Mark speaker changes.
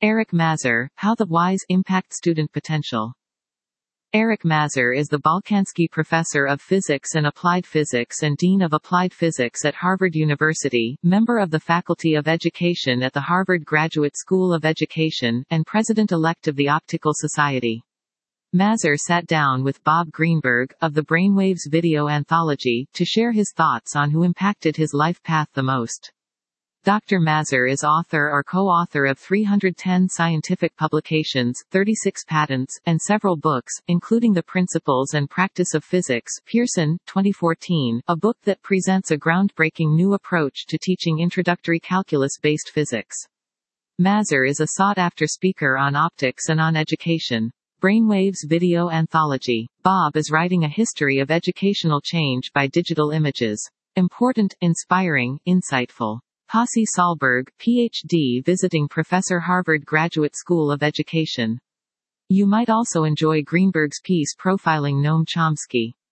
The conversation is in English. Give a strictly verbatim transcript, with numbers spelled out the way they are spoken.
Speaker 1: Eric Mazur, How the Whys Impact Student Potential. Eric Mazur is the Bolkonski Professor of Physics and Applied Physics and Dean of Applied Physics at Harvard University, member of the Faculty of Education at the Harvard Graduate School of Education, and President-elect of the Optical Society. Mazur sat down with Bob Greenberg, of the Brainwaves video anthology, to share his thoughts on who impacted his life path the most. Doctor Mazur is author or co-author of three hundred ten scientific publications, thirty-six patents, and several books, including The Principles and Practice of Physics, Pearson, twenty fourteen, a book that presents a groundbreaking new approach to teaching introductory calculus-based physics. Mazur is a sought-after speaker on optics and on education. Brainwaves video anthology. Bob is writing a history of educational change by digital images. Important, inspiring, insightful. Hasse Sahlberg, P H D visiting professor, Harvard Graduate School of Education. You might also enjoy Greenberg's piece profiling Noam Chomsky.